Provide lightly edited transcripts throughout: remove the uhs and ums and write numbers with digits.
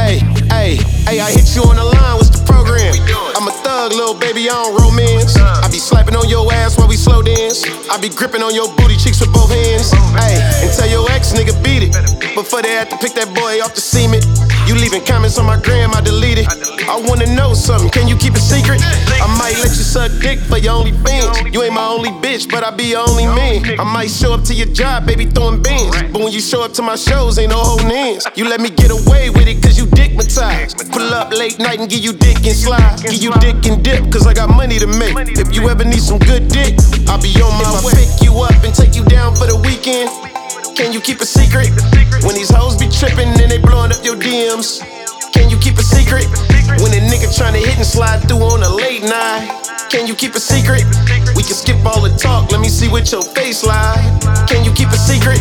Hey, I hit you on the line, what's the program? I'm a thug, little baby, I don't romance. I be slapping on your ass while we slow dance. I be gripping on your booty cheeks with both hands. Hey, and tell your ex nigga beat it. Before they had to pick that boy off the cement. You leaving comments on my gram, I delete it. I wanna know something, can you keep it secret? I might let you suck dick for your only fans. You ain't my only bitch, but I be your only man. I might show up to your job, baby, throwing bands. But when you show up to my shows, ain't no holding hands. You let me get away with it, cause you dickmatized. Pull up late night and give you dick and slide. Give you dick and dip, cause I got money to make. If you ever need some good dick, I'll be on my way. If I pick you up and take you down for the weekend, can you keep a secret? When these hoes be tripping and they blowing up your DMs, can you keep a secret? When a nigga tryna hit and slide through on a late night, can you keep a secret? We can skip all the talk, let me see what your face like. Can you keep a secret?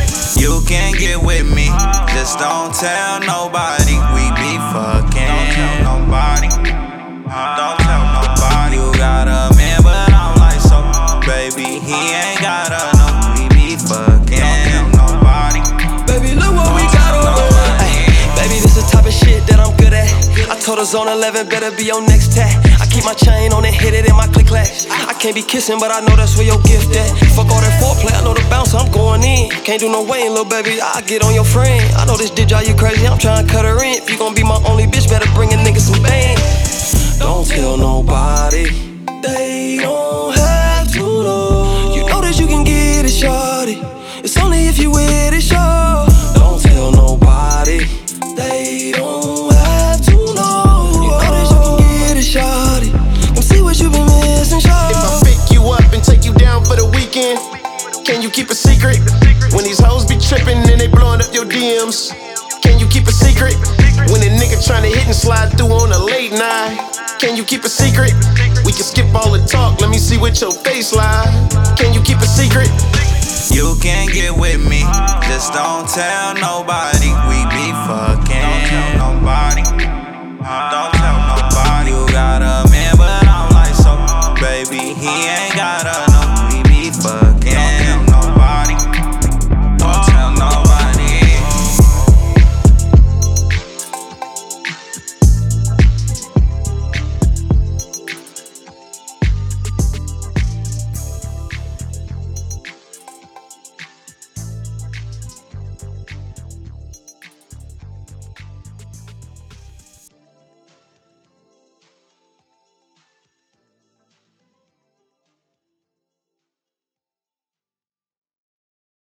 You can get with me, just don't tell nobody. We be fucking. Don't tell nobody. Don't tell nobody. You got a man, but I'm like, so baby, he ain't got a no. We be fucking. Don't tell nobody. Baby, look what we got over there. Baby, this the type of shit that I'm good at. I told her Zone 11 better be on next tat. I keep my chain on and hit it in my click clash. I can't be kissing, but I know that's where your gift at. Fuck all that foreplay, I know the bounce, I'm going in. Can't do no weighing, little baby, I'll get on your friend. I know this did drive you crazy, I'm trying to cut her in. If you gon' be my only bitch, better bring a nigga some bang. Don't tell nobody, they don't have to know. You know that you can get it, shorty. It's only if you with it, sure. Don't tell nobody, they don't have to know. You know that you can get it, shorty. Come see what you been missing, shorty. If I pick you up and take you down for the weekend, can you keep a secret? When these hoes be tripping and they blowing up your DMs, can you keep a secret? When a nigga tryna hit and slide through on a late night, can you keep a secret? We can skip all the talk, let me see what your face like. Can you keep a secret? You can get with me, just don't tell nobody.